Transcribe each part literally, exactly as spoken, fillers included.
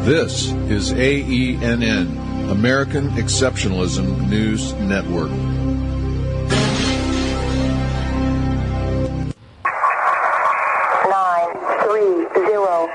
This is A E N N, American Exceptionalism News Network. Nine, three, zero,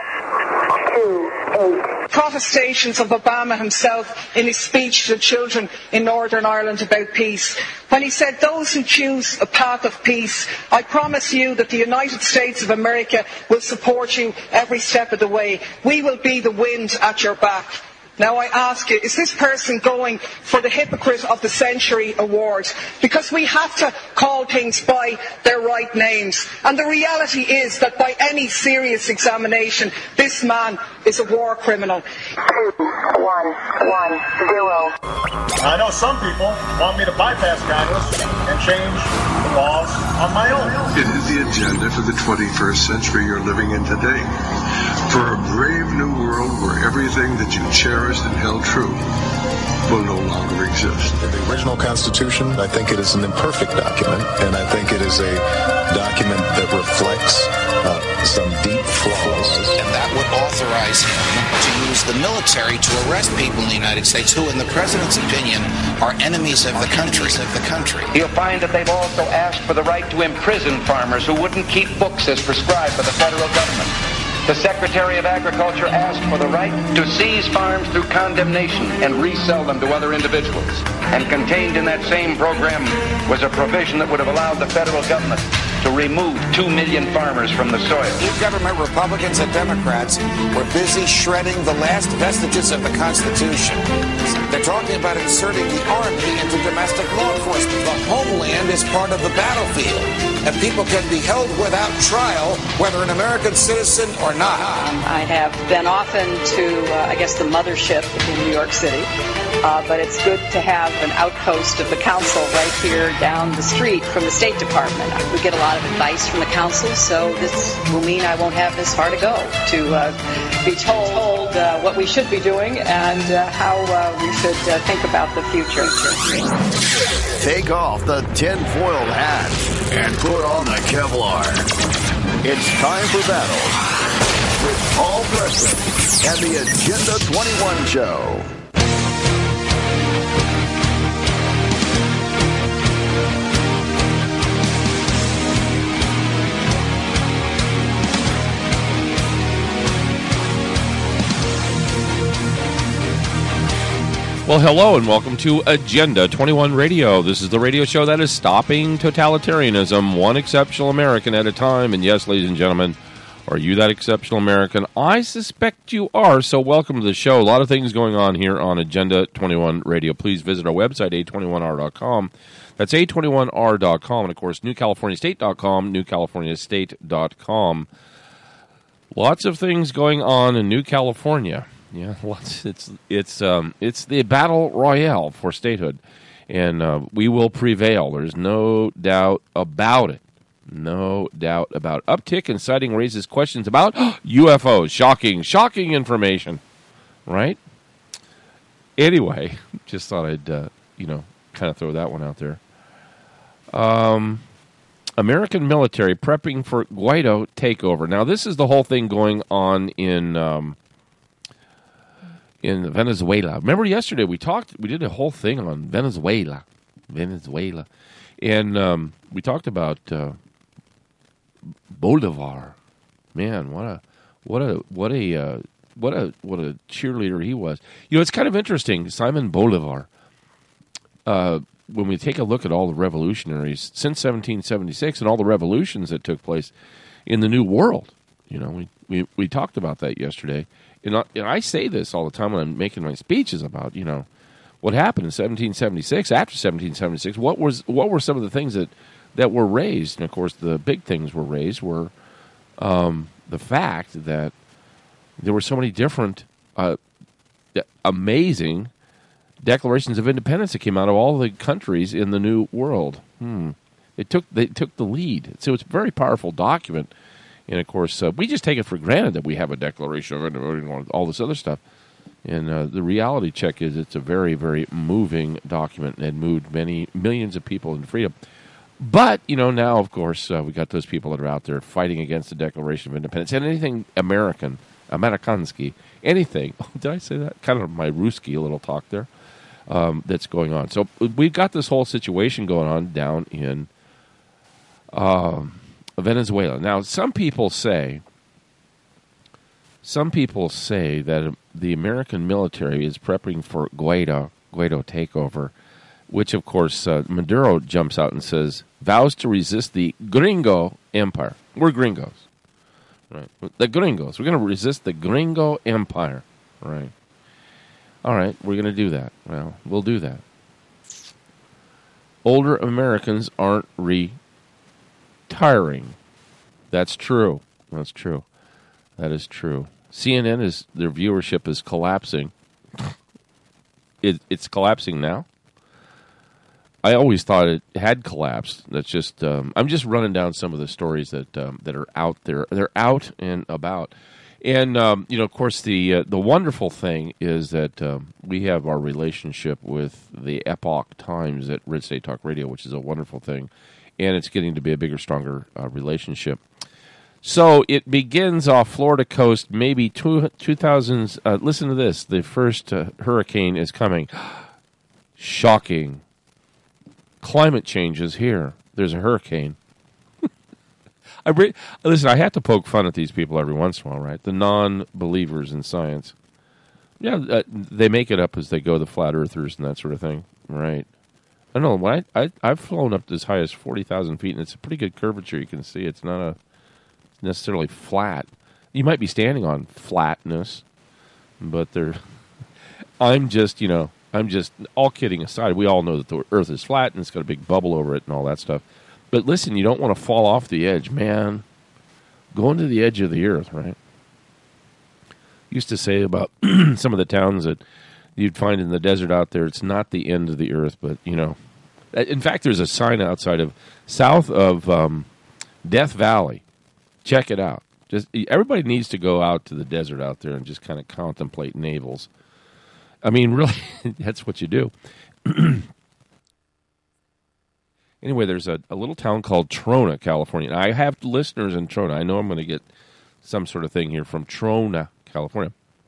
two, eight. Protestations of Obama himself in his speech to children in Northern Ireland about peace, when he said, "Those who choose a path of peace, I promise you that the United States of America will support you every step of the way. We will be the wind at your back." Now I ask you, is this person going for the Hypocrite of the Century award? Because we have to call things by their right names. And the reality is that by any serious examination, this man is a war criminal. Two, one, one, zero. I know some people want me to bypass Congress and change the laws on my own. It is the agenda for the twenty-first century you're living in today. For a brave new world where everything that you cherished and held true will no longer exist. The original Constitution, I think it is an imperfect document, and I think it is a document that reflects uh, some deep flaws. And that would authorize him to use the military to arrest people in the United States who, in the president's opinion, are enemies of the country. Of the country. You'll find that they've also asked for the right to imprison farmers who wouldn't keep books as prescribed by the federal government. The Secretary of Agriculture asked for the right to seize farms through condemnation and resell them to other individuals. And contained in that same program was a provision that would have allowed the federal government to remove two million farmers from the soil. Government Republicans and Democrats were busy shredding the last vestiges of the Constitution. They're talking about inserting the Army into domestic law enforcement. The homeland is part of the battlefield, and people can be held without trial, whether an American citizen or not. Um, I have been often to, uh, I guess, the mothership in New York City, uh, but it's good to have an outpost of the council right here down the street from the State Department. We get a lot of advice from the council, so this will mean I won't have this far to go to uh, be told uh, what we should be doing and uh, how uh, we should uh, think about the future. Take off the tinfoil hat and put on the Kevlar. It's time for battle with Paul Preston and the Agenda twenty-one Show. Well, hello and welcome to Agenda twenty-one Radio. This is the radio show that is stopping totalitarianism, one exceptional American at a time. And yes, ladies and gentlemen, are you that exceptional American? I suspect you are, so welcome to the show. A lot of things going on here on Agenda twenty-one Radio. Please visit our website, A twenty-one R dot com. That's A twenty-one R dot com, and of course, New California State dot com, New California State dot com. Lots of things going on in New California. Yeah, lots. It's it's um it's the battle royale for statehood, and uh, we will prevail. There's no doubt about it. No doubt about it. Uptick in sighting raises questions about U F Os. Shocking, shocking information, right? Anyway, just thought I'd uh, you know kind of throw that one out there. Um, American military prepping for Guaido takeover. Now, this is the whole thing going on in. Um, In Venezuela. Remember yesterday we talked, we did a whole thing on Venezuela. Venezuela. And um, we talked about uh, Bolivar. Man, what a what a what a uh, what a what a cheerleader he was. You know, it's kind of interesting, Simon Bolivar. Uh, when we take a look at all the revolutionaries since seventeen seventy-six and all the revolutions that took place in the New World, you know, we we, we talked about that yesterday. And I, and I say this all the time when I'm making my speeches about, you know, what happened in seventeen seventy-six, after seventeen seventy-six. What was what were some of the things that, that were raised? And, of course, the big things were raised were um, the fact that there were so many different uh, amazing declarations of independence that came out of all the countries in the New World. Hmm. It took they took the lead. So it's a very powerful document. And, of course, uh, we just take it for granted that we have a Declaration of Independence and all this other stuff. And uh, the reality check is it's a very, very moving document and moved many millions of people into freedom. But, you know, now, of course, uh, we got those people that are out there fighting against the Declaration of Independence and anything American Amerikansky, anything. Oh, did I say that? Kind of my Ruski little talk there um, that's going on. So we've got this whole situation going on down in um, Venezuela. Now, some people say, some people say that the American military is prepping for Guaido, Guaido takeover, which, of course, uh, Maduro jumps out and says, vows to resist the Gringo Empire. We're gringos. Right. The gringos. We're going to resist the Gringo Empire. Right. All right, we're going to do that. Well, we'll do that. Older Americans aren't retiring. That's true. That's true. That is true. C N N is, their viewership is collapsing. It, it's collapsing now. I always thought it had collapsed. That's just um, I'm just running down some of the stories that um, that are out there. They're out and about, and um, you know, of course, the uh, the wonderful thing is that um, we have our relationship with the Epoch Times at Red State Talk Radio, which is a wonderful thing, and it's getting to be a bigger, stronger uh, relationship. So it begins off Florida coast, maybe two two thousands. Uh, listen to this: the first uh, hurricane is coming. Shocking. Climate change is here. There's a hurricane. I re- Listen, I have to poke fun at these people every once in a while, right? The non-believers in science. Yeah, uh, they make it up as they go, the flat earthers and that sort of thing, right? I don't know. When I, I, I've flown up as high as forty thousand feet, and it's a pretty good curvature. You can see it's not a necessarily flat. You might be standing on flatness, but they're... I'm just, you know... I'm just, all kidding aside, we all know that the Earth is flat and it's got a big bubble over it and all that stuff. But listen, you don't want to fall off the edge, man. Going to the edge of the Earth, right? Used to say about some of the towns that you'd find in the desert out there, it's not the end of the Earth, but, you know. In fact, there's a sign outside of, south of um, Death Valley. Check it out. Just everybody needs to go out to the desert out there and just kind of contemplate navels. I mean, really, that's what you do. Anyway, there's a, a little town called Trona, California. Now, I have listeners in Trona. I know I'm going to get some sort of thing here from Trona, California.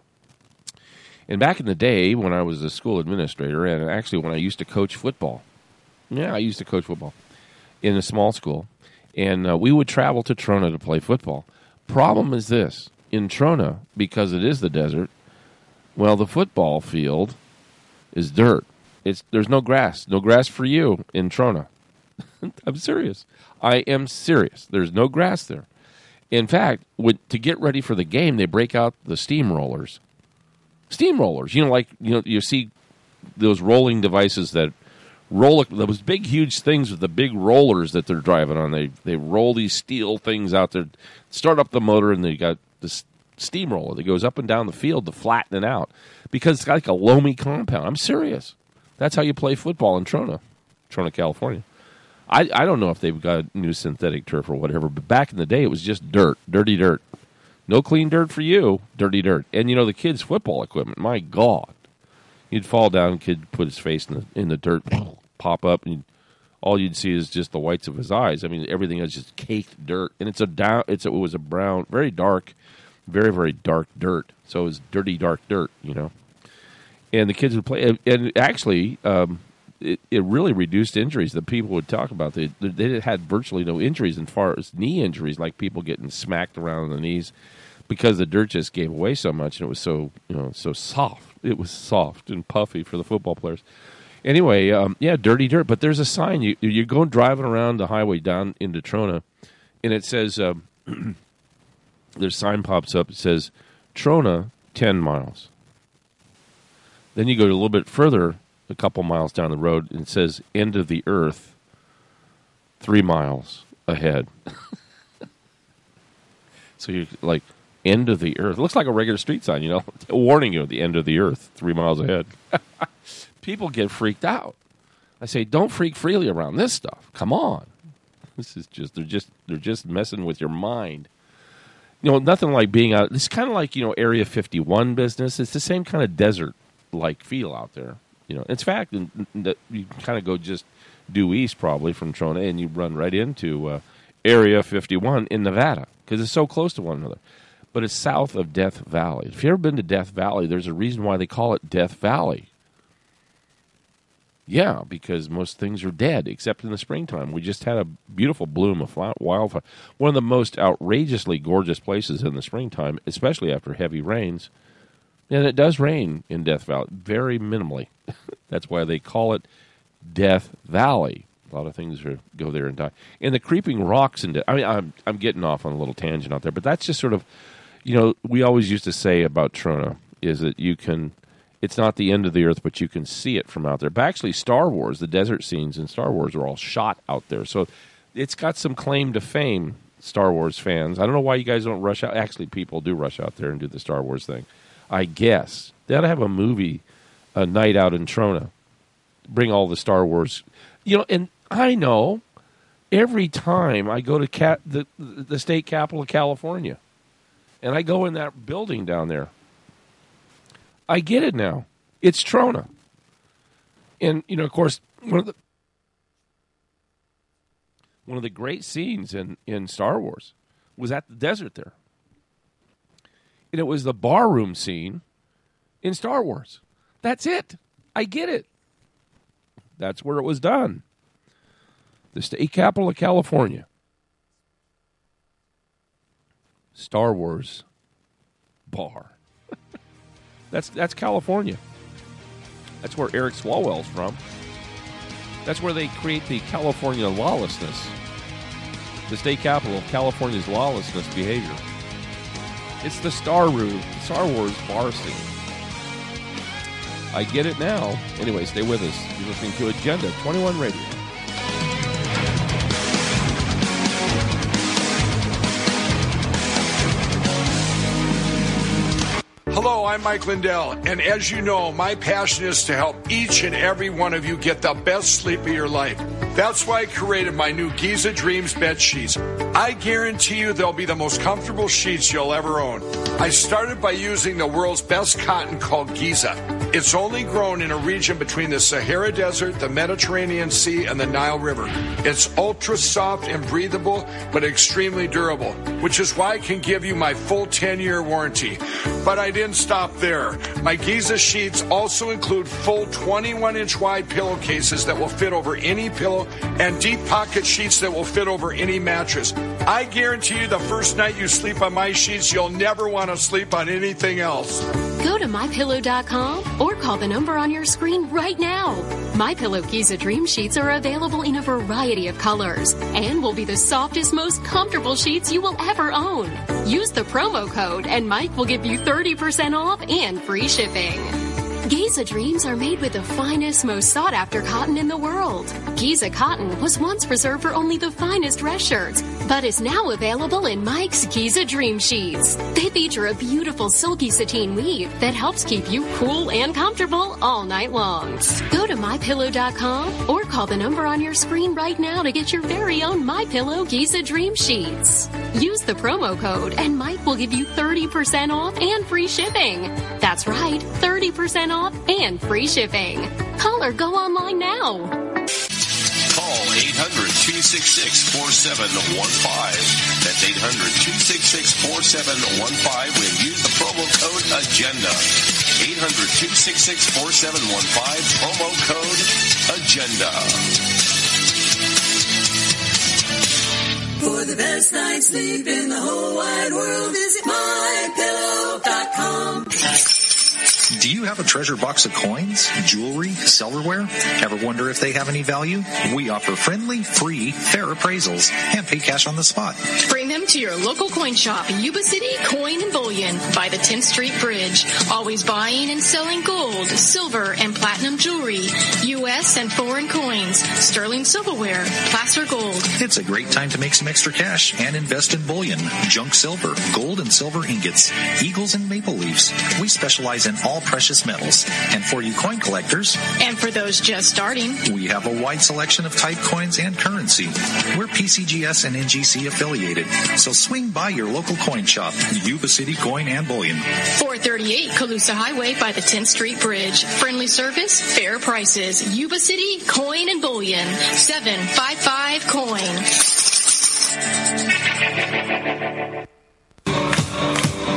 And back in the day when I was a school administrator, and actually when I used to coach football, yeah, I used to coach football in a small school, and uh, we would travel to Trona to play football. Problem is this, in Trona, because it is the desert, well, the football field is dirt. It's there's no grass. No grass for you in Trona. I'm serious. I am serious. There's no grass there. In fact, with, to get ready for the game, they break out the steamrollers. Steamrollers. You know, like you know, you see those rolling devices that roll. Those big, huge things with the big rollers that they're driving on. They they roll these steel things out there, start up the motor, and they got this steamroller that goes up and down the field to flatten it out because it's got like a loamy compound. I'm serious. That's how you play football in Trona, Trona, California. I, I don't know if they've got new synthetic turf or whatever, but back in the day it was just dirt, dirty dirt. No clean dirt for you, dirty dirt. And, you know, the kids' football equipment, my God. You'd fall down, and kid put his face in the, in the dirt, pop up, and all you'd see is just the whites of his eyes. I mean, everything is just caked dirt. And it's a down, it's a, it was a brown, very dark, very, very dark dirt. So it was dirty, dark dirt, you know. And the kids would play. And actually, um, it, it really reduced injuries that people would talk about. They, they had virtually no injuries as far as knee injuries, like people getting smacked around the knees because the dirt just gave away so much and it was so, you know, so soft. It was soft and puffy for the football players. Anyway, um, yeah, dirty dirt. But there's a sign. You, you're going driving around the highway down into Trona, and it says... Um, their sign pops up. It says, Trona, ten miles. Then you go a little bit further, a couple miles down the road, and it says, end of the earth, three miles ahead. So you're like, end of the earth. It looks like a regular street sign, you know, warning you at the end of the earth, three miles ahead. People get freaked out. I say, don't freak freely around this stuff. Come on. This is just, they're just, they're just messing with your mind. You know, nothing like being out. It's kind of like, you know, Area fifty-one business. It's the same kind of desert-like feel out there. You know, in fact, you kind of go just due east probably from Trona, and you run right into uh, Area fifty-one in Nevada because it's so close to one another. but it's south of Death Valley. If you've ever been to Death Valley, there's a reason why they call it Death Valley. Yeah, because most things are dead, except in the springtime. We just had a beautiful bloom of wildfire. One of the most outrageously gorgeous places in the springtime, especially after heavy rains. And it does rain in Death Valley, very minimally. That's why they call it Death Valley. A lot of things are, go there and die. And the creeping rocks, and I mean, I'm, I'm getting off on a little tangent out there, but that's just sort of, you know, we always used to say about Trona is that you can... It's not the end of the earth, but you can see it from out there. But actually, Star Wars, the desert scenes in Star Wars are all shot out there. So it's got some claim to fame, Star Wars fans. I don't know why you guys don't rush out. Actually, people do rush out there and do the Star Wars thing. I guess. They ought to have a movie, a night out in Trona. Bring all the Star Wars. You know, and I know every time I go to Cat, the, the state capital of California, and I go in that building down there, I get it now. It's Trona. And, you know, of course, one of the one of the great scenes in, in Star Wars was at the desert there. And it was the barroom scene in Star Wars. That's it. I get it. That's where it was done. The state capital of California. Star Wars bar. That's that's California. That's where Eric Swalwell's from. That's where they create the California lawlessness. The state capital of California's lawlessness behavior. It's the Star Room, Star Wars bar scene. I get it now. Anyway, stay with us. You're listening to Agenda twenty-one Radio. Hello, I'm Mike Lindell, and as you know, my passion is to help each and every one of you get the best sleep of your life. That's why I created my new Giza Dreams bed sheets. I guarantee you they'll be the most comfortable sheets you'll ever own. I started by using the world's best cotton called Giza. It's only grown in a region between the Sahara Desert, the Mediterranean Sea, and the Nile River. It's ultra soft and breathable, but extremely durable, which is why I can give you my full ten-year warranty. But I didn't stop there. My Giza sheets also include full twenty-one inch wide pillowcases that will fit over any pillow and deep pocket sheets that will fit over any mattress. I guarantee you the first night you sleep on my sheets, you'll never want to sleep on anything else. Go to my pillow dot com or call the number on your screen right now. MyPillow Giza Dream Sheets are available in a variety of colors and will be the softest, most comfortable sheets you will ever own. Use the promo code and Mike will give you thirty percent off and free shipping. Giza Dreams are made with the finest, most sought-after cotton in the world. Giza cotton was once reserved for only the finest dress shirts, but is now available in Mike's Giza Dream Sheets. They feature a beautiful silky sateen weave that helps keep you cool and comfortable all night long. Go to my pillow dot com or call the number on your screen right now to get your very own MyPillow Giza Dream Sheets. Use the promo code and Mike will give you thirty percent off and free shipping. That's right, thirty percent off and free shipping. Call or go online now. Call eight hundred, two six six, four seven one five. That's eight hundred, two six six, four seven one five when use the promo code AGENDA. eight hundred, two six six, four seven one five, promo code AGENDA. For the best night's sleep in the whole wide world, visit my pillow dot com. Do you have a treasure box of coins, jewelry, silverware? Ever wonder if they have any value? We offer friendly, free, fair appraisals and pay cash on the spot. Bring them to your local coin shop, Yuba City Coin and Bullion by the tenth Street Bridge. Always buying and selling gold, silver, and platinum jewelry, U S and foreign coins, sterling silverware, placer gold. It's a great time to make some extra cash and invest in bullion, junk silver, gold and silver ingots, eagles and maple leaves. We specialize in all precious metals. And for you coin collectors, and for those just starting, we have a wide selection of type coins and currency. We're P C G S and N G C affiliated, so swing by your local coin shop, Yuba City Coin and Bullion. four thirty-eight Calusa Highway by the tenth Street Bridge. Friendly service, fair prices. Yuba City Coin and Bullion. seven five five coin.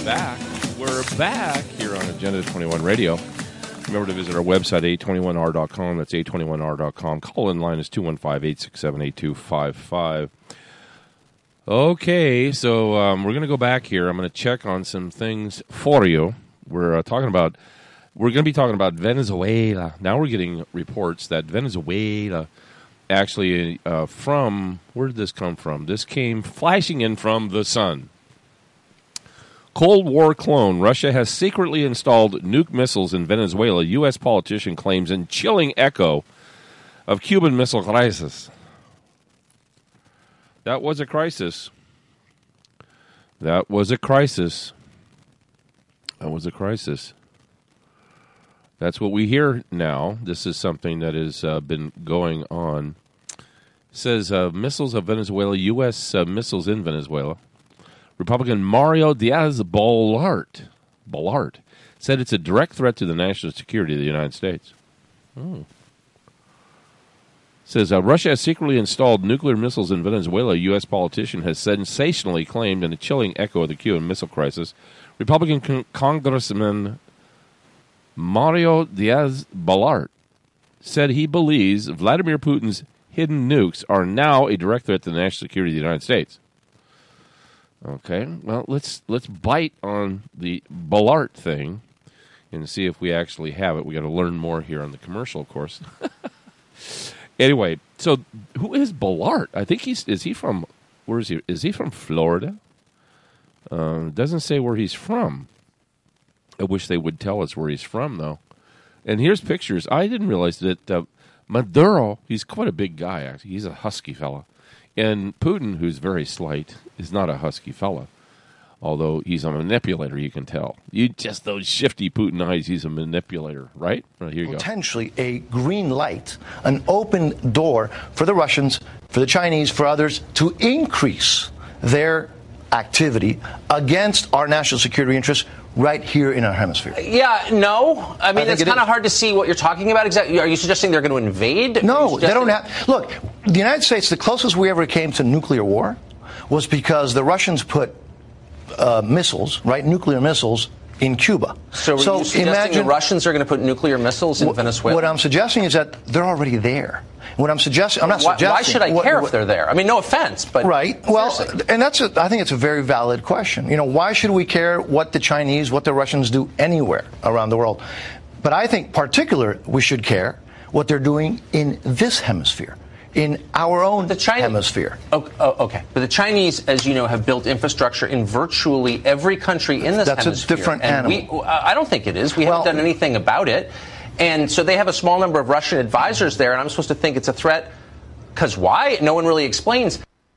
back. We're back here on Agenda twenty-one Radio. Remember to visit our website, A twenty-one R dot com. That's A twenty-one R dot com. Call-in line is two one five, eight six seven, eight two five five. Okay, so um, we're going to go back here. I'm going to check on some things for you. We're uh, talking about, we're going to be talking about Venezuela. Now we're getting reports that Venezuela actually uh, from, where did this come from? This came flashing in from the sun. Cold War clone. Russia has secretly installed nuke missiles in Venezuela, U S politician claims, in chilling echo of Cuban missile crisis. That was a crisis. That was a crisis. That was a crisis. That's what we hear now. This is something that has uh, been going on. It says uh, missiles of Venezuela, U S uh, missiles in Venezuela. Republican Mario Diaz-Balart Balart said it's a direct threat to the national security of the United States. Oh. Says uh, Russia has secretly installed nuclear missiles in Venezuela. A U S politician has sensationally claimed in a chilling echo of the Cuban Missile Crisis. Republican con- Congressman Mario Diaz-Balart said he believes Vladimir Putin's hidden nukes are now a direct threat to the national security of the United States. Okay, well, let's let's bite on the Balart thing and see if we actually have it. We got to learn more here on the commercial, of course. Anyway, so who is Balart? I think he's is he from where is he? Is he from Florida? Uh, doesn't say where he's from. I wish they would tell us where he's from, though. And here's pictures. I didn't realize that uh, Maduro. He's quite a big guy. Actually, he's a husky fella. And Putin, who's very slight, is not a husky fella, although he's a manipulator, you can tell. You just those shifty Putin eyes, he's a manipulator, right? Right, here you go. Potentially a green light, an open door for the Russians, for the Chinese, for others to increase their activity against our national security interests right here in our hemisphere. Yeah, no. I mean, I it's it kind of hard to see what you're talking about exactly. Are you suggesting they're going to invade? No, they don't have. Look, the United States, the closest we ever came to nuclear war was because the Russians put uh, missiles, right, nuclear missiles, in Cuba. So, are so you suggesting imagine, the Russians are going to put nuclear missiles in wh- Venezuela? What I'm suggesting is that they're already there. What I'm suggesting, I'm not why, suggesting. Why should I what, care what, if they're there? I mean, no offense, but right. Well, seriously. And that's a, I think it's a very valid question. You know, why should we care what the Chinese, what the Russians do anywhere around the world? But I think, particular, we should care what they're doing in this hemisphere, in our own the China, hemisphere. Oh, oh, okay, but the Chinese, as you know, have built infrastructure in virtually every country in this that's hemisphere. That's a different and animal. We, I don't think it is. We well, haven't done anything about it. And so they have a small number of Russian advisors there, and I'm supposed to think it's a threat. Because why? No one really explains.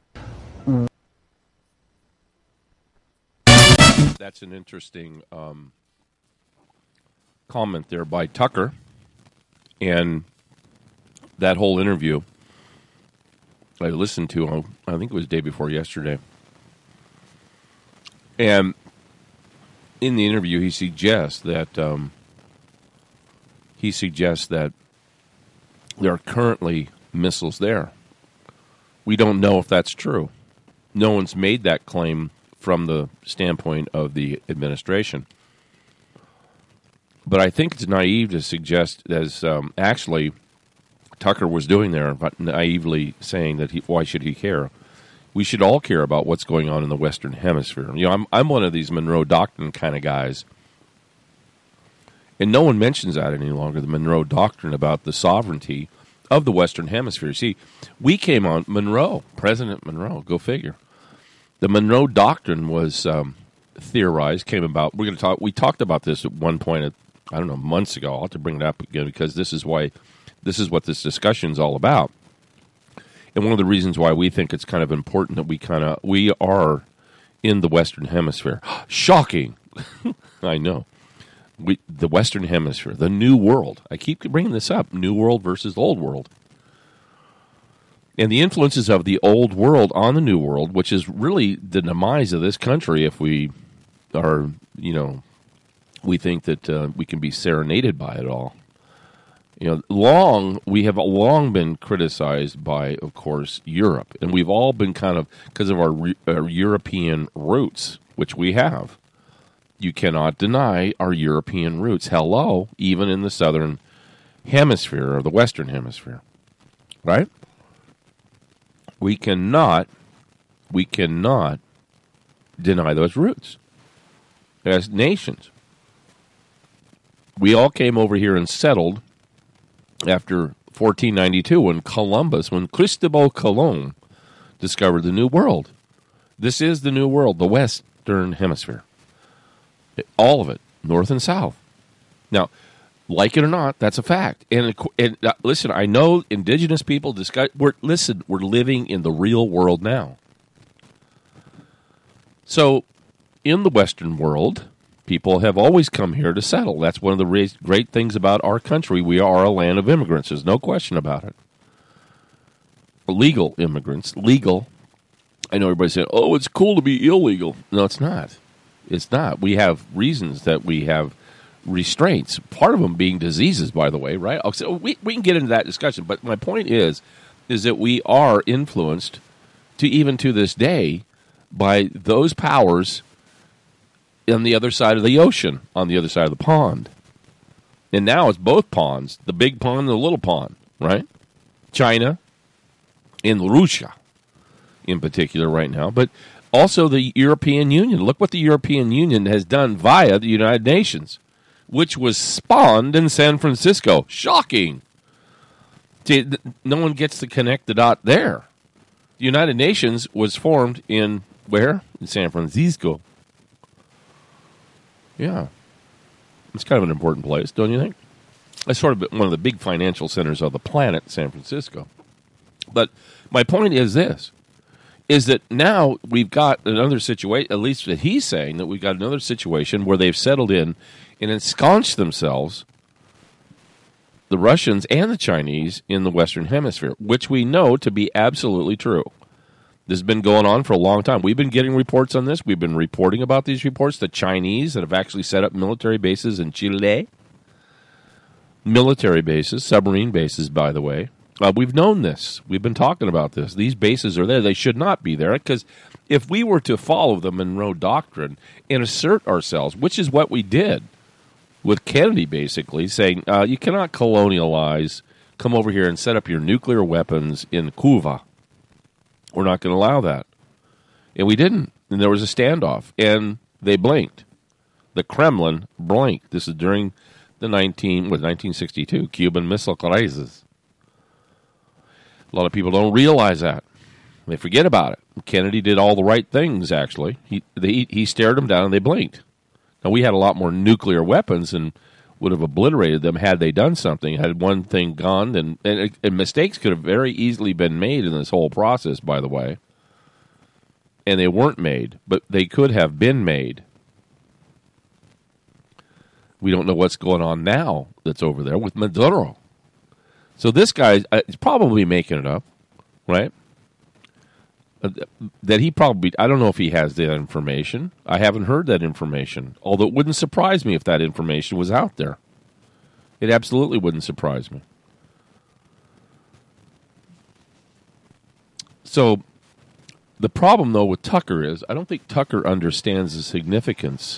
That's an interesting um, comment there by Tucker. And that whole interview I listened to, I think it was the day before yesterday. And in the interview, he suggests that um, he suggests that there are currently missiles there. We don't know if that's true. No one's made that claim from the standpoint of the administration. But I think it's naive to suggest, as um, actually Tucker was doing there, but naively saying that he, why should he care? We should all care about what's going on in the Western Hemisphere. You know, I'm I'm one of these Monroe Doctrine kind of guys, and no one mentions that any longer. The Monroe Doctrine about the sovereignty of the Western Hemisphere. See, we came on Monroe, President Monroe. Go figure. The Monroe Doctrine was um, theorized, came about. We're going to talk. We talked about this at one point. At, I don't know, months ago. I'll have to bring it up again because this is why. This is what this discussion is all about. And one of the reasons why we think it's kind of important that we kind of, we are in the Western Hemisphere. Shocking. I know. We, the Western Hemisphere, the New World. I keep bringing this up. New World versus Old World. And the influences of the Old World on the New World, which is really the demise of this country if we are, you know, we think that uh, we can be serenaded by it all. You know, long, we have long been criticized by, of course, Europe. And we've all been kind of, because of our, re, our European roots, which we have. you cannot deny our European roots. Hello, even in the southern hemisphere or the western hemisphere, right? We cannot, we cannot deny those roots as nations. We all came over here and settled after fourteen ninety-two when Columbus, when Cristobal Colon discovered the New World. This is the New World, the Western Hemisphere. All of it, north and south. Now, like it or not, that's a fact. And, and uh, listen, I know indigenous people discuss. We're listen. We're living in the real world now. So, in the Western world, people have always come here to settle. That's one of the re- great things about our country. We are a land of immigrants. There's no question about it. Legal immigrants, legal. I know everybody's saying, "Oh, it's cool to be illegal." No, it's not. It's not. We have reasons that we have restraints. Part of them being diseases, by the way, right? So we we can get into that discussion. But my point is, is that we are influenced to even to this day by those powers on the other side of the ocean, on the other side of the pond. And now it's both ponds, the big pond and the little pond, right? China and Russia in particular right now. But also the European Union. Look what the European Union has done via the United Nations, which was spawned in San Francisco. Shocking. See, no one gets to connect the dot there. The United Nations was formed in where? In San Francisco. Yeah. It's kind of an important place, don't you think? It's sort of one of the big financial centers of the planet, San Francisco. But my point is this, is that now we've got another situation, at least that he's saying, that we've got another situation where they've settled in and ensconced themselves, the Russians and the Chinese, in the Western Hemisphere, which we know to be absolutely true. This has been going on for a long time. We've been getting reports on this. We've been reporting about these reports. The Chinese that have actually set up military bases in Chile. Military bases, submarine bases, by the way. Uh, we've known this. We've been talking about this. These bases are there. They should not be there, because if we were to follow the Monroe Doctrine and assert ourselves, which is what we did with Kennedy, basically, saying uh, you cannot colonialize, come over here and set up your nuclear weapons in Cuba. We're not going to allow that. And we didn't. And there was a standoff. And they blinked. The Kremlin blinked. This is during the nineteen, what, nineteen sixty-two Cuban Missile Crisis. A lot of people don't realize that. They forget about it. Kennedy did all the right things, actually. He they, he stared them down and they blinked. Now, we had a lot more nuclear weapons and would have obliterated them had they done something. Had one thing gone, and, and, and mistakes could have very easily been made in this whole process, by the way. And they weren't made, but they could have been made. We don't know what's going on now that's over there with Maduro. So this guy uh, is probably making it up, right? Uh, that he probably, I don't know if he has that information. I haven't heard that information, although it wouldn't surprise me if that information was out there. It absolutely wouldn't surprise me. So the problem, though, with Tucker is I don't think Tucker understands the significance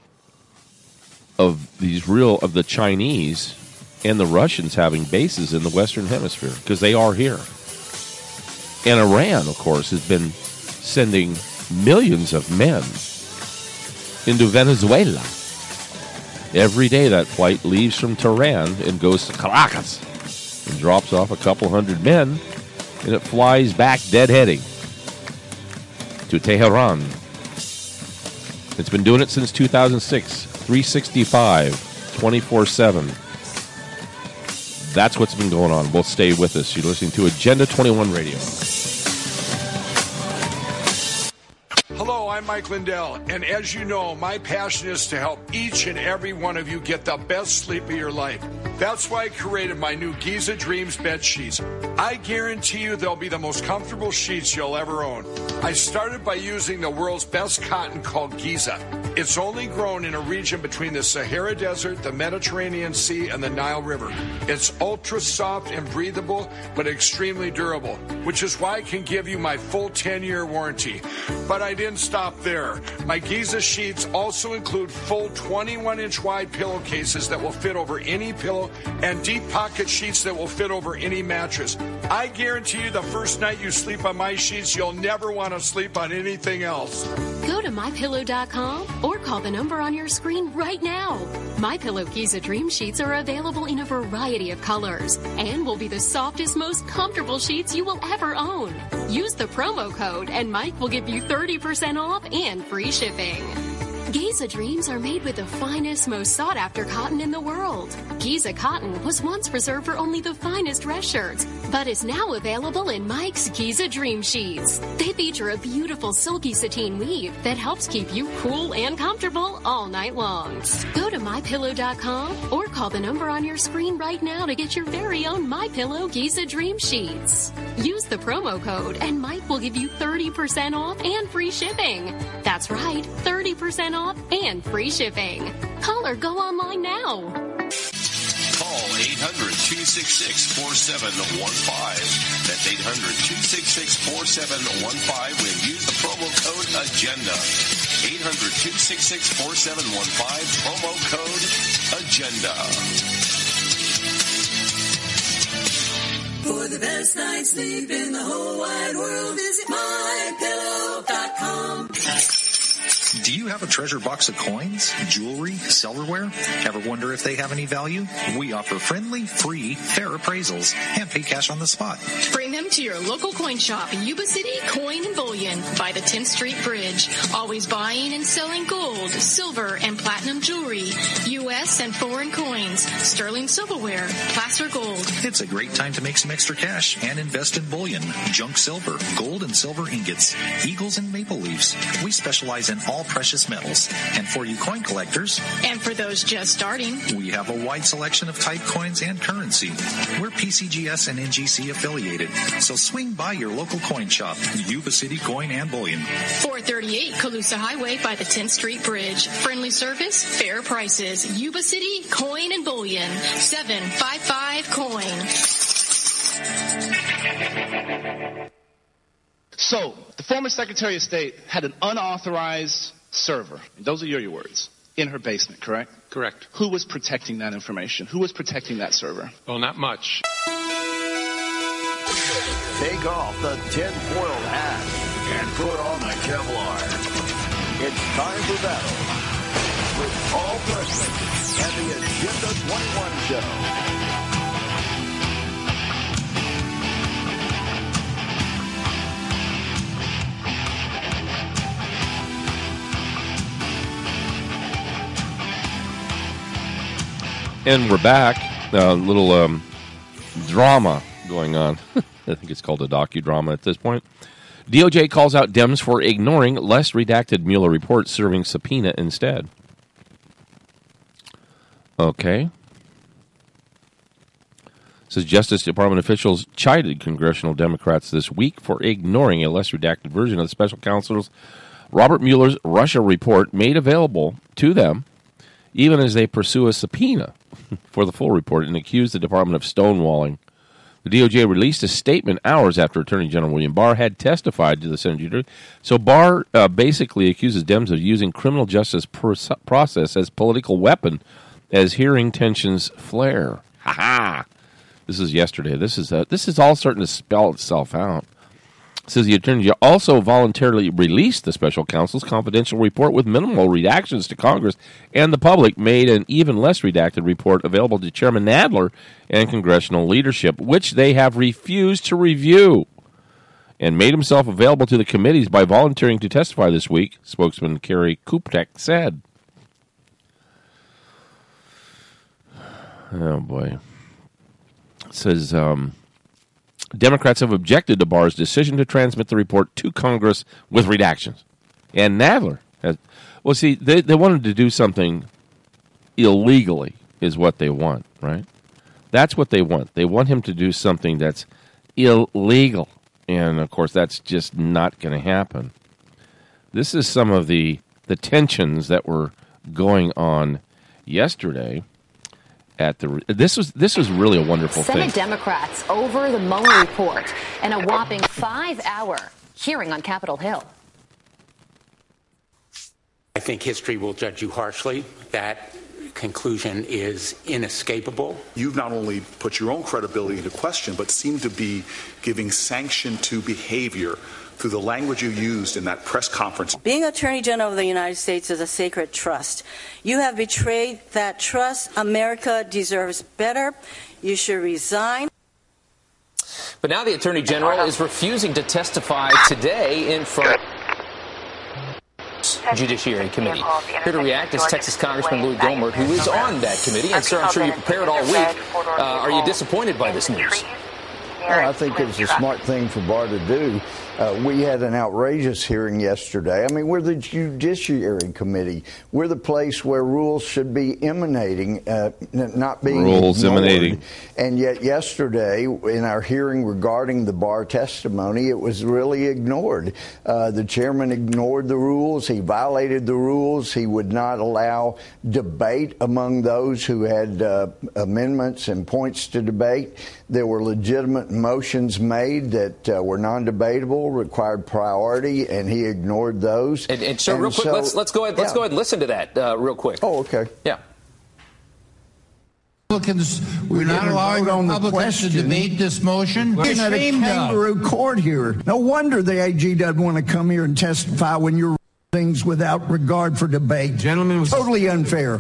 of these real, of the Chinese and the Russians having bases in the Western Hemisphere, because they are here. And Iran, of course, has been sending millions of men into Venezuela. Every day that flight leaves from Tehran and goes to Caracas and drops off a couple hundred men, and it flies back deadheading to Tehran. It's been doing it since two thousand six, three sixty-five, twenty-four seven. That's what's been going on. We'll stay with us. You're listening to Agenda twenty-one Radio. Hello, I'm Mike Lindell, and as you know, my passion is to help each and every one of you get the best sleep of your life. That's why I created my new Giza Dreams bed sheets. I guarantee you they'll be the most comfortable sheets you'll ever own. I started by using the world's best cotton called Giza. It's only grown in a region between the Sahara Desert, the Mediterranean Sea, and the Nile River. It's ultra soft and breathable, but extremely durable, which is why I can give you my full ten-year warranty. But I didn't stop there. there. My Giza sheets also include full twenty-one inch wide pillowcases that will fit over any pillow and deep pocket sheets that will fit over any mattress. I guarantee you the first night you sleep on my sheets, you'll never want to sleep on anything else. Go to my pillow dot com or call the number on your screen right now. MyPillow Giza Dream Sheets are available in a variety of colors and will be the softest, most comfortable sheets you will ever own. Use the promo code and Mike will give you thirty percent off and free shipping. Giza Dreams are made with the finest, most sought-after cotton in the world. Giza cotton was once reserved for only the finest dress shirts, but is now available in Mike's Giza Dream Sheets. They feature a beautiful silky sateen weave that helps keep you cool and comfortable all night long. Go to my pillow dot com or call the number on your screen right now to get your very own MyPillow Giza Dream Sheets. Use the promo code and Mike will give you thirty percent off and free shipping. That's right, thirty percent off and free shipping. Call or go online now. Call eight hundred, two six six, four seven one five. That's eight hundred, two six six, four seven one five when use the promo code AGENDA. eight hundred, two six six, four seven one five, promo code AGENDA. For the best night's sleep in the whole wide world, visit my pillow dot com. Do you have a treasure box of coins, jewelry, silverware? Ever wonder if they have any value? We offer friendly, free, fair appraisals and pay cash on the spot. Bring them to your local coin shop, Yuba City Coin and Bullion by the tenth Street Bridge. Always buying and selling gold, silver, and platinum jewelry, U S and foreign coins, sterling silverware, placer gold. It's a great time to make some extra cash and invest in bullion, junk silver, gold and silver ingots, eagles and maple leaves. We specialize in all precious metals. And for you coin collectors, and for those just starting, we have a wide selection of type coins and currency. We're P C G S and N G C affiliated, so swing by your local coin shop, Yuba City Coin and Bullion. four thirty-eight Calusa Highway by the tenth Street Bridge. Friendly service, fair prices. Yuba City Coin and Bullion. seven five five coin. So, the former Secretary of State had an unauthorized server, those are your, your words, in her basement, correct? Correct. Who was protecting that information? Who was protecting that server? Well, not much. Take off the tinfoil hat and put on the Kevlar. It's time for battle with Paul Preston and the Agenda twenty-one Show. And we're back. A uh, little um, drama going on. I think it's called a docudrama at this point. D O J calls out Dems for ignoring less redacted Mueller report, serving subpoena instead. Okay. Says Justice Department officials chided congressional Democrats this week for ignoring a less redacted version of the special counsel's Robert Mueller's Russia report made available to them, even as they pursue a subpoena for the full report, and accused the department of stonewalling. The D O J released a statement hours after Attorney General William Barr had testified to the Senate Judiciary. So Barr uh, basically accuses Dems of using criminal justice pr- process as political weapon as hearing tensions flare. Ha ha! This is yesterday. This is uh, this is all starting to spell itself out. Says the Attorney General also voluntarily released the special counsel's confidential report with minimal redactions to Congress, and the public made an even less redacted report available to Chairman Nadler and congressional leadership, which they have refused to review, and made himself available to the committees by volunteering to testify this week, spokesman Kerry Kuptek said. Oh, boy. It says... Um, Democrats have objected to Barr's decision to transmit the report to Congress with redactions. And Nadler has... Well, see, they, they wanted to do something illegally is what they want, right? That's what they want. They want him to do something that's illegal. And, of course, that's just not going to happen. This is some of the, the tensions that were going on yesterday. At the this was this was really a wonderful Senate thing. Senate Democrats over the Mueller report in a whopping five-hour hearing on Capitol Hill. I think history will judge you harshly. That conclusion is inescapable. You've not only put your own credibility into question, but seem to be giving sanction to behavior through the language you used in that press conference. Being Attorney General of the United States is a sacred trust. You have betrayed that trust. America deserves better. You should resign. But now the Attorney General is refusing to testify today in front Judiciary Committee. Here to react is Texas Congressman Louis Gohmert, who is on that committee. And, sir, I'm sure you prepared all week. Uh, are you disappointed by this news? Well, I think it's a smart thing for Barr to do. Uh, we had an outrageous hearing yesterday. I mean, we're the Judiciary Committee. We're the place where rules should be emanating, uh, not being rules ignored. emanating. And yet yesterday, in our hearing regarding the Barr testimony, it was really ignored. Uh, the chairman ignored the rules. He violated the rules. He would not allow debate among those who had uh, amendments and points to debate. There were legitimate motions made that uh, were non-debatable, required priority, and he ignored those. And, and so, and real quick, so, let's let's go ahead. Let's yeah. go ahead and listen to that uh, real quick. Oh, okay. Yeah. Republicans, we're not allowing on Republicans to debate this motion. We're at a kangaroo court here. No wonder the A G doesn't want to come here and testify when you're things without regard for debate. Gentlemen, was totally unfair.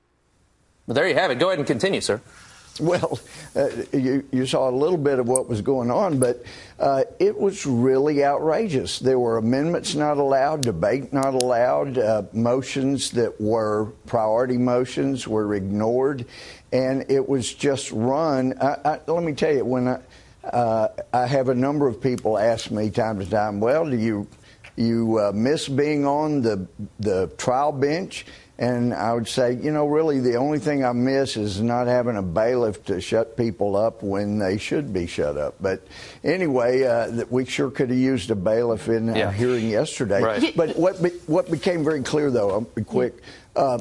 Well, there you have it. Go ahead and continue, sir. Well, uh, you, you saw a little bit of what was going on, but uh, it was really outrageous. There were amendments not allowed, debate not allowed, uh, motions that were priority motions were ignored, and it was just run. I, I, let me tell you, when I, uh, I have a number of people ask me time to time, well, do you you uh, miss being on the the trial bench? And I would say, you know, really the only thing I miss is not having a bailiff to shut people up when they should be shut up. But anyway, uh, we sure could have used a bailiff in yeah. our hearing yesterday. Right. But what be, what became very clear, though, I'll be quick, uh,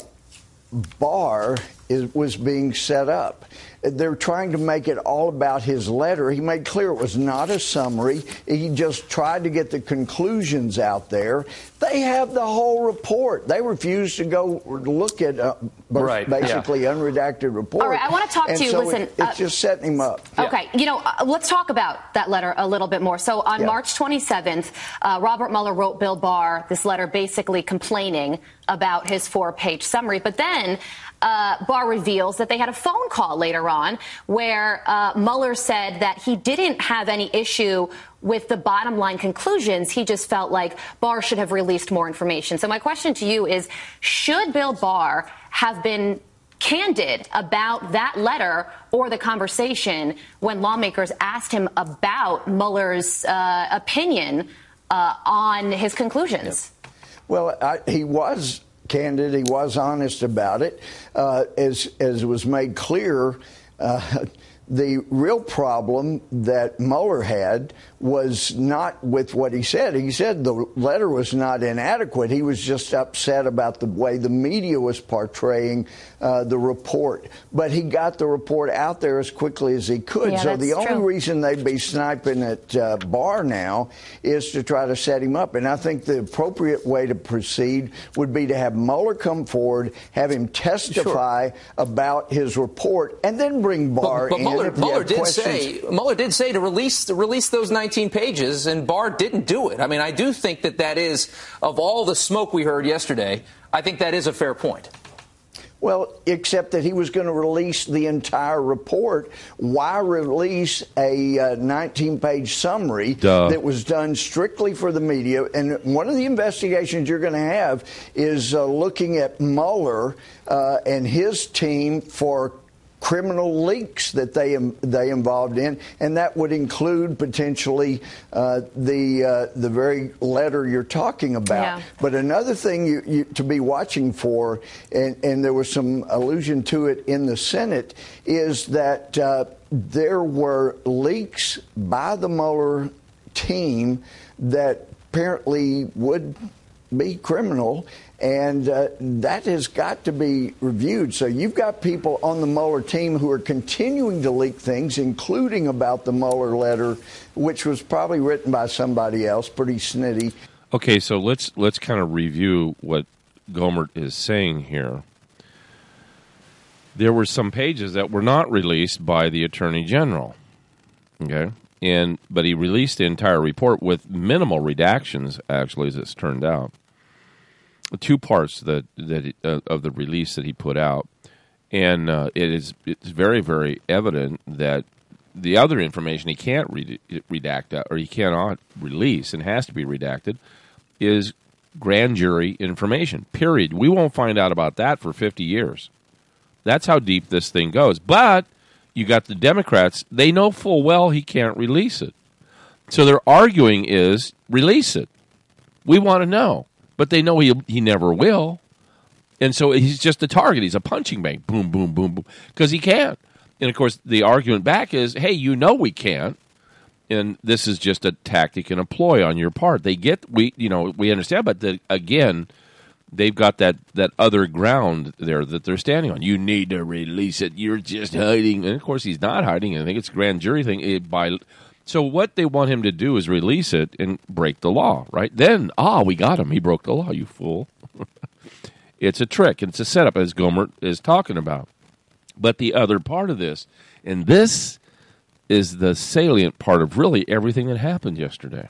Barr is, was being set up. They're trying to make it all about his letter. He made clear it was not a summary. He just tried to get the conclusions out there. They have the whole report. They refused to go look at uh, right. basically yeah. unredacted report. All right, I want to talk and to you. So Listen, it, it's uh, just setting him up. Okay, yeah. you know, uh, let's talk about that letter a little bit more. So on yeah. March twenty-seventh, uh, Robert Mueller wrote Bill Barr this letter basically complaining about his four-page summary. But then uh, Barr reveals that they had a phone call later on where uh, Mueller said that he didn't have any issue with the bottom line conclusions. He just felt like Barr should have released more information. So my question to you is, should Bill Barr have been candid about that letter or the conversation when lawmakers asked him about Mueller's uh, opinion uh, on his conclusions? Yep. Well, I, he was candid. He was honest about it. Uh, as, as was made clear, uh, the real problem that Mueller had was not with what he said. He said the letter was not inadequate. He was just upset about the way the media was portraying uh, the report. But he got the report out there as quickly as he could. Yeah, so the true. only reason they'd be sniping at uh, Barr now is to try to set him up. And I think the appropriate way to proceed would be to have Mueller come forward, have him testify sure. about his report, and then bring Barr but, but in. Mueller, Mueller did questions. say Mueller did say to release to release those nineteen pages, and Barr didn't do it. I mean, I do think that that is, of all the smoke we heard yesterday, I think that is a fair point. Well, except that he was going to release the entire report. Why release a nineteen-page uh, summary Duh. that was done strictly for the media? And one of the investigations you're going to have is uh, looking at Mueller uh, and his team for criminal leaks that they they involved in, and that would include potentially uh, the uh, the very letter you're talking about. Yeah. But another thing you, you, to be watching for, and, and there was some allusion to it in the Senate, is that uh, there were leaks by the Mueller team that apparently would be criminal. And uh, that has got to be reviewed. So you've got people on the Mueller team who are continuing to leak things, including about the Mueller letter, which was probably written by somebody else, pretty snitty. Okay, so let's let's kind of review what Gohmert is saying here, there were some pages that were not released by the Attorney General. Okay, and but he released the entire report with minimal redactions, actually, as it's turned out. Two parts that that he, uh, of the release that he put out, and uh, it is it's very very evident that the other information he can't re- redact out, or he cannot release and has to be redacted is grand jury information. Period. We won't find out about that for fifty years. That's how deep this thing goes. But you got the Democrats; they know full well he can't release it. So their arguing is release it. We want to know. But they know he he never will. And so he's just a target. He's a punching bag. Boom, boom, boom, boom. Because he can't. And, of course, the argument back is, hey, you know we can't. And this is just a tactic and a ploy on your part. They get, we you know, we understand, but the, again, they've got that, that other ground there that they're standing on. You need to release it. You're just hiding. And, of course, he's not hiding. I think it's a grand jury thing. It, by So what they want him to do is release it and break the law, right? Then, ah, we got him. He broke the law, you fool. It's a trick. It's a setup, as Gohmert is talking about. But the other part of this, and this is the salient part of really everything that happened yesterday,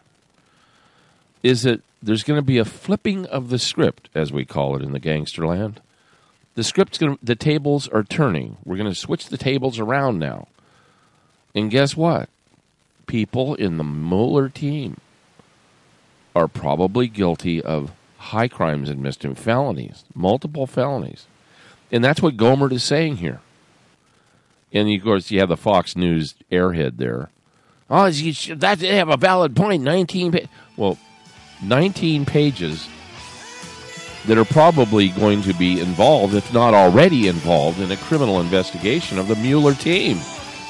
is that there's going to be a flipping of the script, as we call it in the gangster land. The script's going to, the tables are turning. We're going to switch the tables around now. And guess what? People in the Mueller team are probably guilty of high crimes and misdemeanor felonies, multiple felonies. And that's what Gohmert is saying here. And, of course, you have the Fox News airhead there. Oh, that, they have a valid point, nineteen pages. Well, nineteen pages that are probably going to be involved, if not already involved, in a criminal investigation of the Mueller team.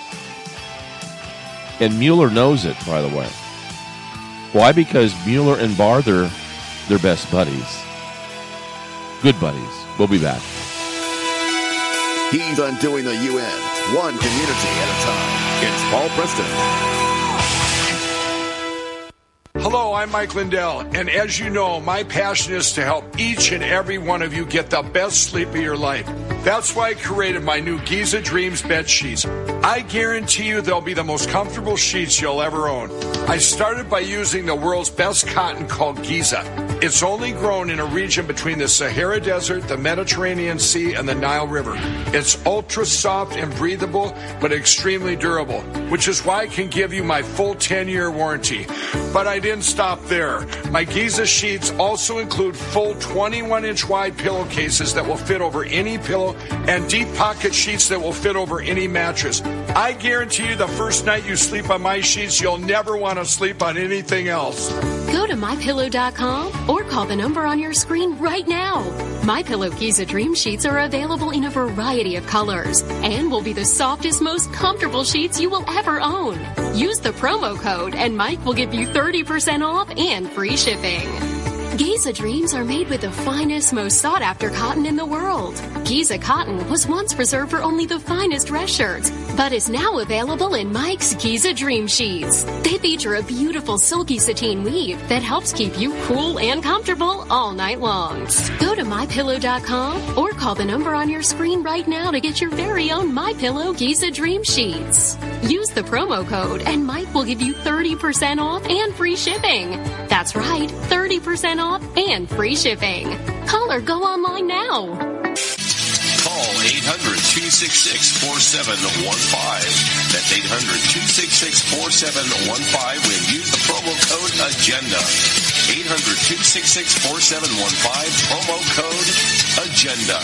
And Mueller knows it, by the way. Why? Because Mueller and Barr, they're, they're best buddies. Good buddies. We'll be back. He's undoing the U N, one community at a time. It's Paul Preston. Hello, I'm Mike Lindell, and as you know, my passion is to help each and every one of you get the best sleep of your life. That's why I created my new Giza Dreams bed sheets. I guarantee you they'll be the most comfortable sheets you'll ever own. I started by using the world's best cotton called Giza. It's only grown in a region between the Sahara Desert, the Mediterranean Sea, and the Nile River. It's ultra soft and breathable, but extremely durable, which is why I can give you my full ten-year warranty. But I didn't stop there. My Giza sheets also include full twenty-one inch wide pillowcases that will fit over any pillow and deep pocket sheets that will fit over any mattress. I guarantee you the first night you sleep on my sheets, you'll never want to sleep on anything else. Go to my pillow dot com or call the number on your screen right now. MyPillow Giza Dream Sheets are available in a variety of colors and will be the softest, most comfortable sheets you will ever own. Use the promo code and Mike will give you thirty percent off and free shipping. Giza Dreams are made with the finest, most sought-after cotton in the world. Giza cotton was once reserved for only the finest dress shirts, but is now available in Mike's Giza Dream Sheets. They feature a beautiful silky sateen weave that helps keep you cool and comfortable all night long. Go to my pillow dot com or call the number on your screen right now to get your very own MyPillow Giza Dream Sheets. Use the promo code and Mike will give you thirty percent off and free shipping. That's right, thirty percent off and free shipping. Call or go online now. Call eight hundred, two six six, four seven one five. That's eight hundred, two six six, four seven one five when use the promo code AGENDA. eight hundred, two six six, four seven one five, promo code AGENDA.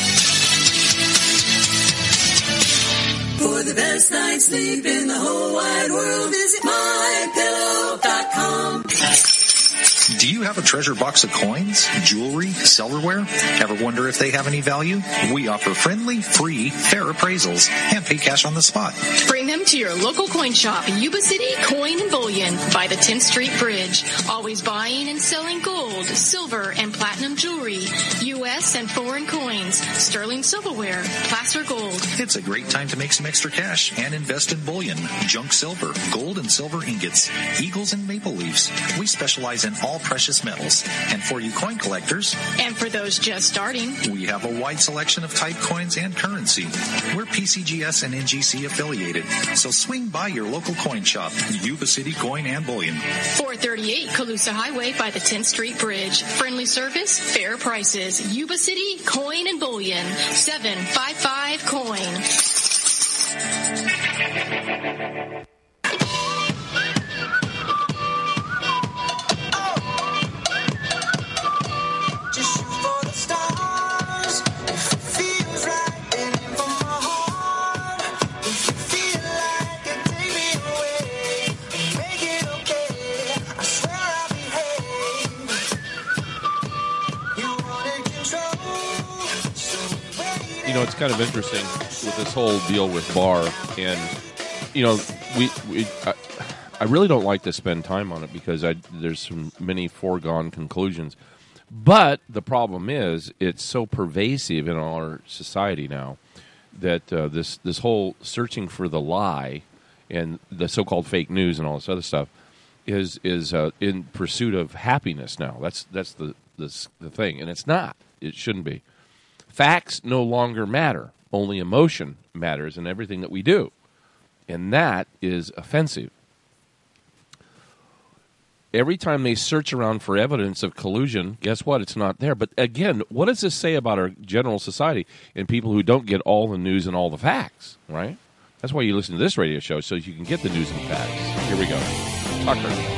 For the best night's sleep in the whole wide world, visit my pillow dot com. Do you have a treasure box of coins, jewelry, silverware? Ever wonder if they have any value? We offer friendly, free, fair appraisals and pay cash on the spot. Bring them to your local coin shop in Yuba City Coin and Bullion by the tenth Street Bridge. Always buying and selling gold, silver, and platinum jewelry, U S and foreign coins, sterling silverware, placer gold. It's a great time to make some extra cash and invest in bullion, junk silver, gold and silver ingots, eagles and maple leaves. We specialize in all all precious metals. And for you coin collectors, And for those just starting, we have a wide selection of type coins and currency. We're P C G S and N G C affiliated, so swing by your local coin shop, Yuba City Coin and Bullion. four thirty-eight Calusa Highway by the tenth Street Bridge. Friendly service, fair prices. Yuba City Coin and Bullion. seven five five coin. You know, it's kind of interesting with this whole deal with Barr, and you know, we, we I, I really don't like to spend time on it because I, there's some many foregone conclusions. But the problem is, it's so pervasive in our society now that uh, this this whole searching for the lie and the so-called fake news and all this other stuff is is uh, in pursuit of happiness now. That's that's the the the thing, and it's not. It shouldn't be. Facts no longer matter. Only emotion matters in everything that we do. And that is offensive. Every time they search around for evidence of collusion, guess what? It's not there. But again, what does this say about our general society and people who don't get all the news and all the facts, right? That's why you listen to this radio show, so you can get the news and facts. Here we go. Tucker.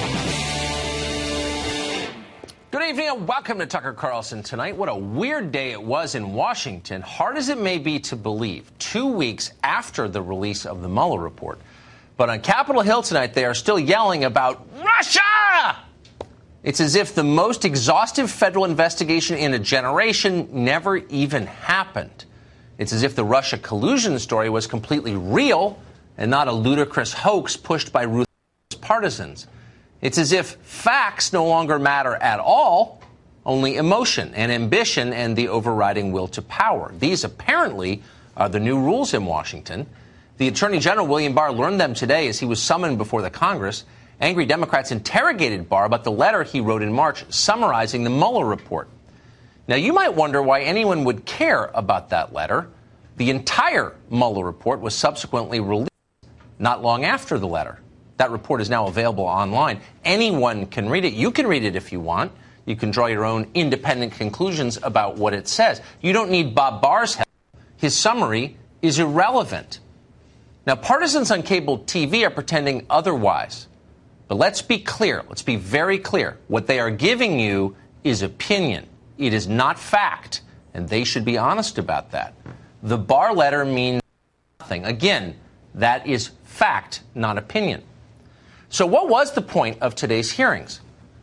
Good evening and welcome to Tucker Carlson Tonight. What a weird day it was in Washington. Hard as it may be to believe, two weeks after the release of the Mueller report. But on Capitol Hill tonight, they are still yelling about Russia! It's as if the most exhaustive federal investigation in a generation never even happened. It's as if the Russia collusion story was completely real and not a ludicrous hoax pushed by ruthless partisans. It's as if facts no longer matter at all, only emotion and ambition and the overriding will to power. These apparently are the new rules in Washington. The Attorney General, William Barr, learned them today as he was summoned before the Congress. Angry Democrats interrogated Barr about the letter he wrote in March summarizing the Mueller report. Now, you might wonder why anyone would care about that letter. The entire Mueller report was subsequently released not long after the letter. That report is now available online. Anyone can read it. You can read it if you want. You can draw your own independent conclusions about what it says. You don't need Bob Barr's help. His summary is irrelevant. Now, partisans on cable T V are pretending otherwise. But let's be clear. Let's be very clear. What they are giving you is opinion. It is not fact. And they should be honest about that. The Barr letter means nothing. Again, that is fact, not opinion. So what was the point of today's hearings?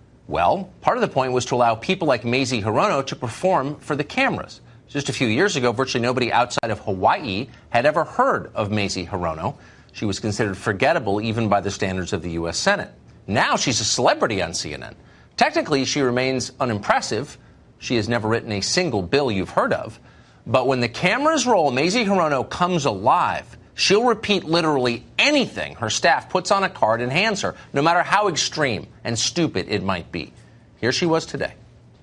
Well, part of the point was to allow people like Mazie Hirono to perform for the cameras. Just a few years ago, virtually nobody outside of Hawaii had ever heard of Mazie Hirono. She was considered forgettable even by the standards of the U S Senate. Now she's a celebrity on C N N. Technically, she remains unimpressive. She has never written a single bill you've heard of. But when the cameras roll, Mazie Hirono comes alive. She'll repeat literally anything her staff puts on a card and hands her, no matter how extreme and stupid it might be. Here she was today.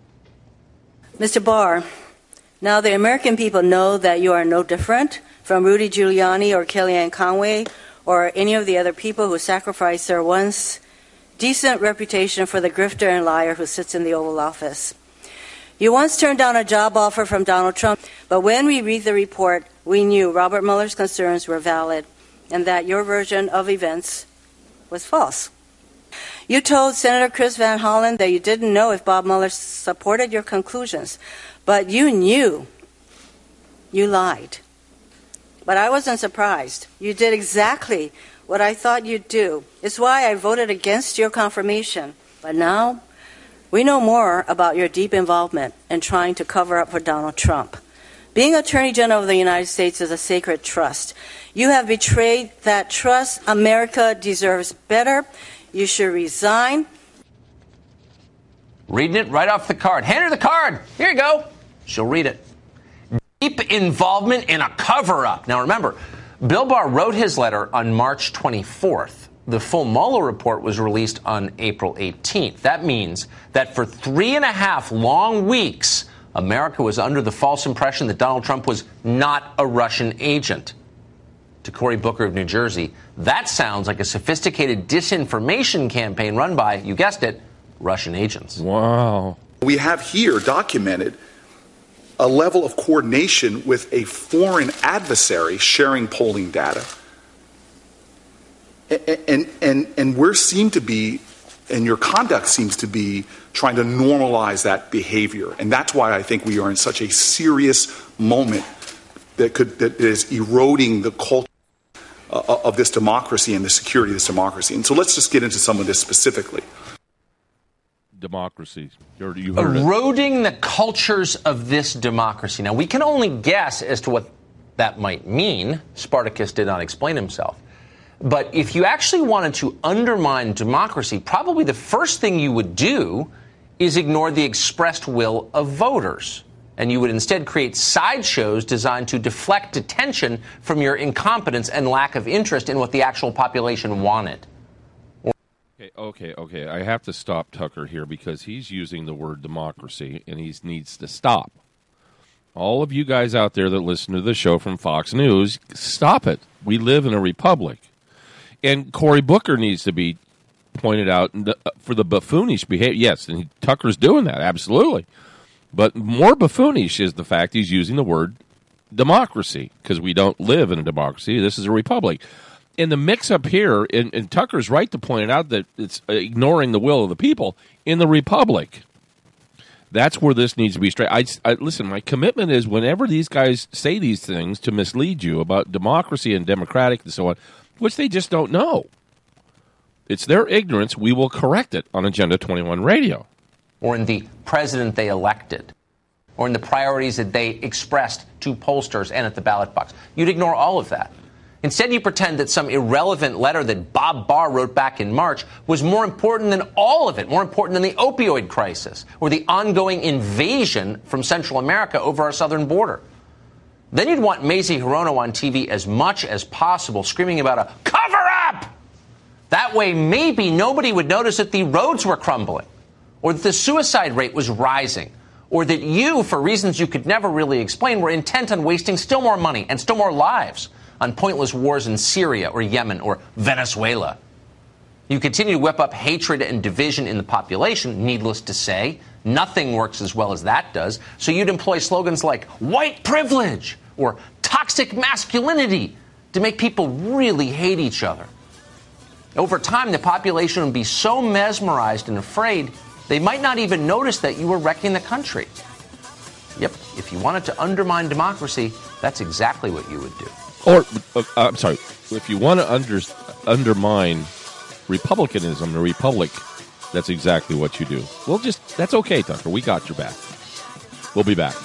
Mister Barr, now the American people know that you are no different from Rudy Giuliani or Kellyanne Conway or any of the other people who sacrificed their once decent reputation for the grifter and liar who sits in the Oval Office. You once turned down a job offer from Donald Trump, but when we read the report, we knew Robert Mueller's concerns were valid and that your version of events was false. You told Senator Chris Van Hollen that you didn't know if Bob Mueller supported your conclusions, but you knew. You lied. But I wasn't surprised. You did exactly what I thought you'd do. It's why I voted against your confirmation. But now, we know more about your deep involvement in trying to cover up for Donald Trump. Being Attorney General of the United States is a sacred trust. You have betrayed that trust. America deserves better. You should resign. Reading it right off the card. Hand her the card. Here you go. She'll read it. Deep involvement in a cover-up. Now remember, Bill Barr wrote his letter on March twenty-fourth. the full Mueller report was released on April eighteenth. That means that for three and a half long weeks, America was under the false impression that Donald Trump was not a Russian agent. To Cory Booker of New Jersey, that sounds like a sophisticated disinformation campaign run by, you guessed it, Russian agents. Wow. We have here documented a level of coordination with a foreign adversary sharing polling data. And, and, and, and we seem to be, and your conduct seems to be, trying to normalize that behavior. And that's why I think we are in such a serious moment that could that is eroding the culture uh, of this democracy and the security of this democracy. And so let's just get into some of this specifically. Democracy. You heard, you heard Eroding it. the cultures of this democracy. Now, we can only guess as to what that might mean. Spartacus did not explain himself. But if you actually wanted to undermine democracy, probably the first thing you would do is ignore the expressed will of voters. And you would instead create sideshows designed to deflect attention from your incompetence and lack of interest in what the actual population wanted. Okay, okay, okay. I have to stop Tucker here because he's using the word democracy, and he needs to stop. All of you guys out there that listen to the show from Fox News, stop it. We live in a republic. And Cory Booker needs to be pointed out for the buffoonish behavior. Yes, and he, Tucker's doing that, absolutely. But more buffoonish is the fact he's using the word democracy, because we don't live in a democracy. This is a republic. In the mix-up here, and, and Tucker's right to point out that it's ignoring the will of the people in the republic. That's where this needs to be straight. I, I, listen, my commitment is whenever these guys say these things to mislead you about democracy and democratic and so on, which they just don't know, it's their ignorance. We will correct it on Agenda twenty-one Radio. Or in the president they elected, or in the priorities that they expressed to pollsters and at the ballot box. You'd ignore all of that. Instead, you pretend that some irrelevant letter that Bob Barr wrote back in March was more important than all of it, more important than the opioid crisis or the ongoing invasion from Central America over our southern border. Then you'd want Mazie Hirono on T V as much as possible, screaming about a cover-up! That way, maybe nobody would notice that the roads were crumbling, or that the suicide rate was rising, or that you, for reasons you could never really explain, were intent on wasting still more money and still more lives on pointless wars in Syria or Yemen or Venezuela. You continue to whip up hatred and division in the population, needless to say. Nothing works as well as that does. So you'd employ slogans like white privilege or toxic masculinity to make people really hate each other. Over time, the population would be so mesmerized and afraid, they might not even notice that you were wrecking the country. Yep, if you wanted to undermine democracy, that's exactly what you would do. Or, uh, I'm sorry, if you want to under, undermine republicanism, the republic, that's exactly what you do. Well, just, that's okay, Tucker. We got your back. We'll be back.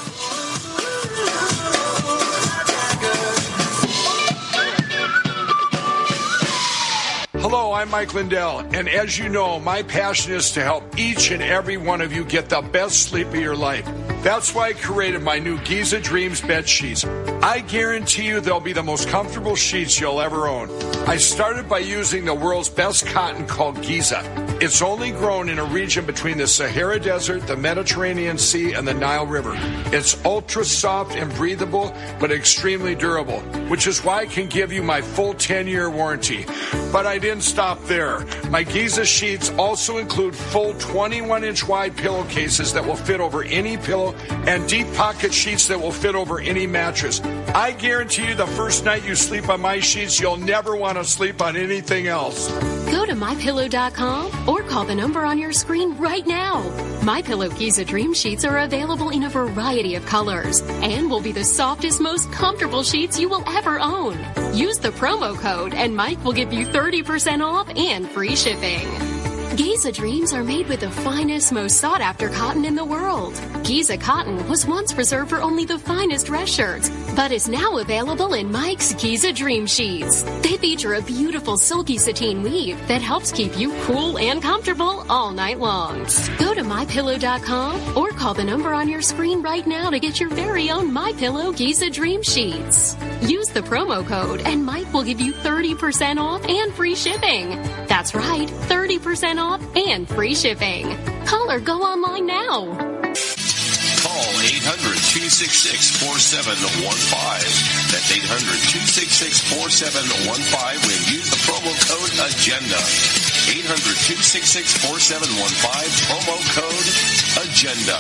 Hello, I'm Mike Lindell, and as you know, my passion is to help each and every one of you get the best sleep of your life. That's why I created my new Giza Dreams bed sheets. I guarantee you they'll be the most comfortable sheets you'll ever own. I started by using the world's best cotton called Giza. It's only grown in a region between the Sahara Desert, the Mediterranean Sea, and the Nile River. It's ultra soft and breathable, but extremely durable, which is why I can give you my full ten-year warranty. But I didn't stop there. My Giza sheets also include full twenty-one inch wide pillowcases that will fit over any pillow and deep pocket sheets that will fit over any mattress. I guarantee you the first night you sleep on my sheets, you'll never want to sleep on anything else. Go to my pillow dot com or call the number on your screen right now. MyPillow Giza Dream Sheets are available in a variety of colors and will be the softest, most comfortable sheets you will ever own. Use the promo code and Mike will give you thirty percent off and free shipping. Giza Dreams are made with the finest, most sought-after cotton in the world. Giza cotton was once reserved for only the finest dress shirts, but is now available in Mike's Giza Dream Sheets. They feature a beautiful silky sateen weave that helps keep you cool and comfortable all night long. Go to my pillow dot com or call the number on your screen right now to get your very own MyPillow Giza Dream Sheets. Use the promo code and Mike will give you thirty percent off and free shipping. That's right, thirty percent off and free shipping. Call or go online now. Call eight hundred, two six six, four seven one five. That's eight hundred, two six six, four seven one five when use the promo code AGENDA. eight hundred, two six six, four seven one five, promo code AGENDA.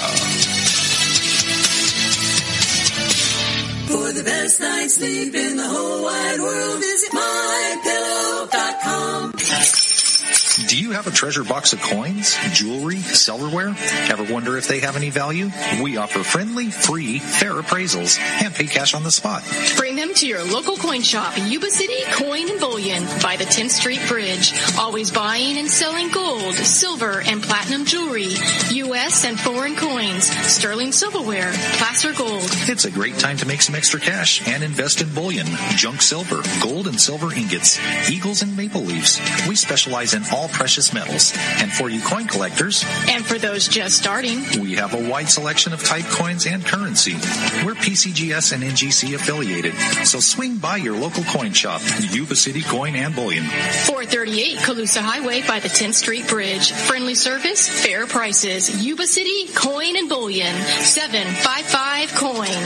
For the best night's sleep in the whole wide world, visit my pillow dot com. Do you have a treasure box of coins, jewelry, silverware? Ever wonder if they have any value? We offer friendly, free, fair appraisals and pay cash on the spot. Bring them to your local coin shop, Yuba City Coin and Bullion by the tenth Street Bridge. Always buying and selling gold, silver, and platinum jewelry, U S and foreign coins, sterling silverware, placer gold. It's a great time to make some extra cash and invest in bullion, junk silver, gold and silver ingots, eagles and maple leaves. We specialize in all precious metals. And for you coin collectors, and for those just starting, we have a wide selection of type coins and currency. We're P C G S and N G C affiliated, so swing by your local coin shop, Yuba City Coin and Bullion. four thirty-eight Calusa Highway by the tenth Street Bridge. Friendly service, fair prices. Yuba City Coin and Bullion. seven five five coin.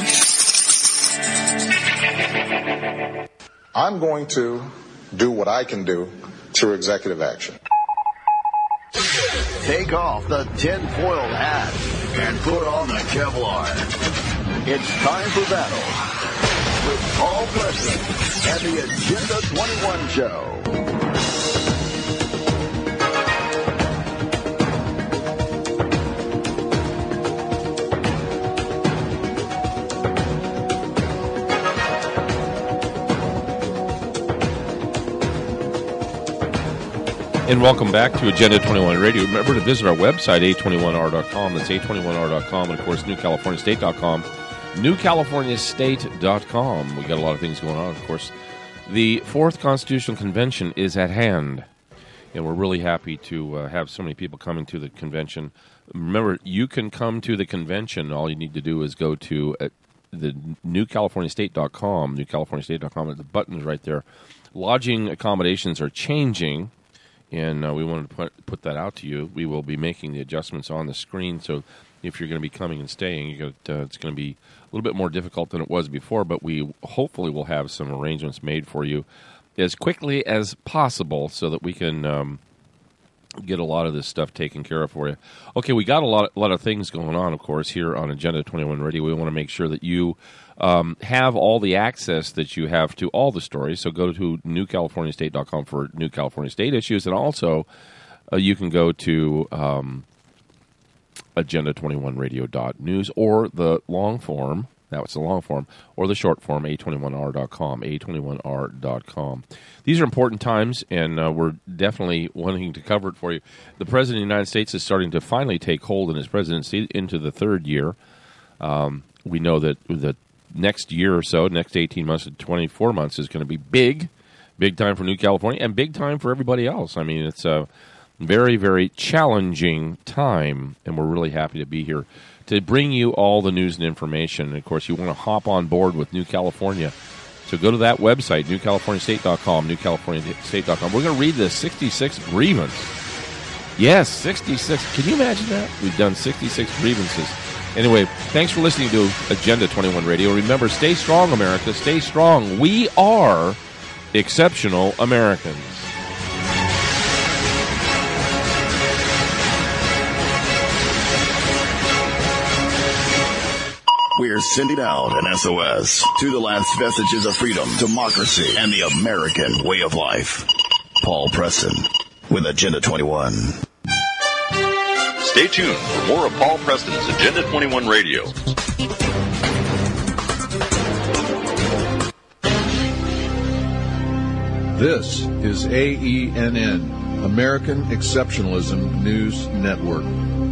I'm going to do what I can do through executive action. Take off the tinfoil hat and put on the Kevlar. It's time for battle with Paul Preston and the Agenda twenty-one Show. And welcome back to Agenda twenty-one Radio. Remember to visit our website, A twenty-one R dot com. That's A twenty-one R dot com. And, of course, New California State dot com. New California State dot com. We got a lot of things going on, of course. The fourth Constitutional Convention is at hand. And we're really happy to uh, have so many people coming to the convention. Remember, you can come to the convention. All you need to do is go to uh, the New California State dot com. New California State dot com. The button's right there. Lodging accommodations are changing. And uh, we wanted to put, put that out to you. We will be making the adjustments on the screen, so if you're going to be coming and staying, you got, uh, it's going to be a little bit more difficult than it was before, but we hopefully will have some arrangements made for you as quickly as possible so that we can um, get a lot of this stuff taken care of for you. Okay, we got a lot, a lot of things going on, of course, here on Agenda twenty-one Radio. We want to make sure that you Um, have all the access that you have to all the stories. So go to New California State dot com for New California State issues, and also uh, you can go to um, Agenda twenty-one Radio dot news or the long form. That was the long form, or the short form, A twenty-one R dot com, A twenty-one R dot com. These are important times, and uh, we're definitely wanting to cover it for you. The President of the United States is starting to finally take hold in his presidency into the third year. Um, we know that the next year or so, next eighteen months to twenty-four months is going to be big, big time for New California and big time for everybody else. I mean, it's a very, very challenging time, and we're really happy to be here to bring you all the news and information. And, of course, you want to hop on board with New California. So go to that website, New California State dot com, New California State dot com. We're going to read the sixty-six grievance. Yes, sixty-six. Can you imagine that? We've done sixty-six grievances. Anyway, thanks for listening to Agenda twenty-one Radio. Remember, stay strong, America. Stay strong. We are exceptional Americans. We're sending out an S O S to the last vestiges of freedom, democracy, and the American way of life. Paul Preston with Agenda twenty-one. Stay tuned for more of Paul Preston's Agenda twenty-one Radio. This is A E N N, American Exceptionalism News Network.